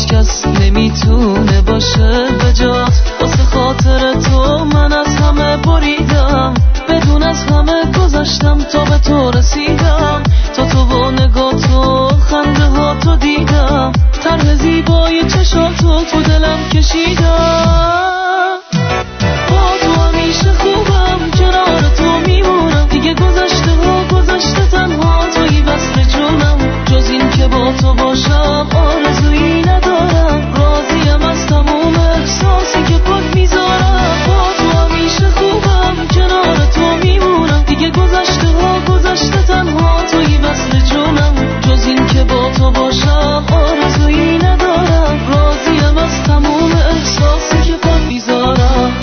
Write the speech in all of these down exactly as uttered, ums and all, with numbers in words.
هیچ کس نمیتونه باشه به جات. واسه خاطر تو من از همه بریدم، بدون از همه گذشتم تا به تو رسیدم. تا تو با نگاه تو خنده ها تو دیدم، طرح زیبای چشاتو تو دلم کشیدم. با تو همیشه خوبم، کنار تو میمونم، دیگه گذشته ها گذشته، تنها توی وصل جونم. جز این که با تو باشم آرزویی ندارم، راضیم از تموم احساسی که پاک میذارم. با تو همیشه خوبم، کنار تو میمونم، دیگه گذشته ها گذشته، تنها توی وصل جونم. جز این که با تو باشم آرزویی ندارم، راضیم از تموم احساسی که پاک میذارم.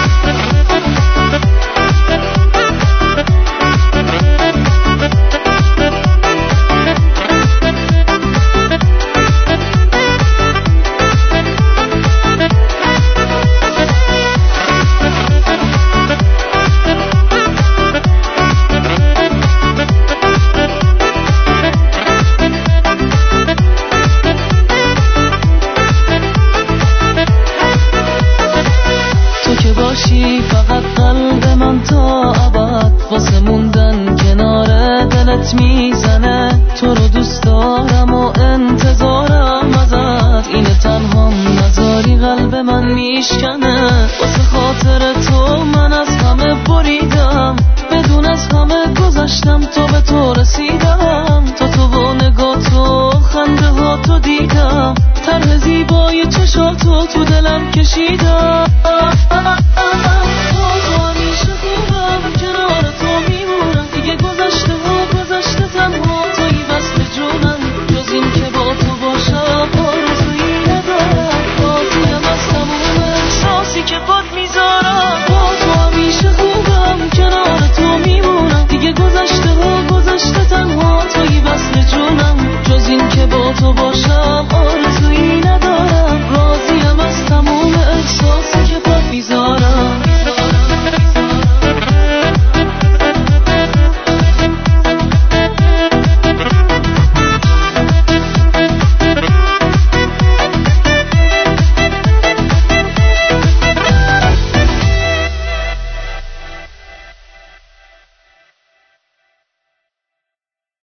فقط قلب من تا ابد واسه موندن کنار دلت میزنه. تو رو دوست دارم و انتظارم ازت، اینه تنها نذاری قلب من میشکنه. واسه خاطر تو من از همه بریدم، بدون از همه گذشتم تا به تو رسیدم. تا تو با نگاه تو خنده ها تو دیدم، طرح زیبای چشاتو تو دلم کشیدم.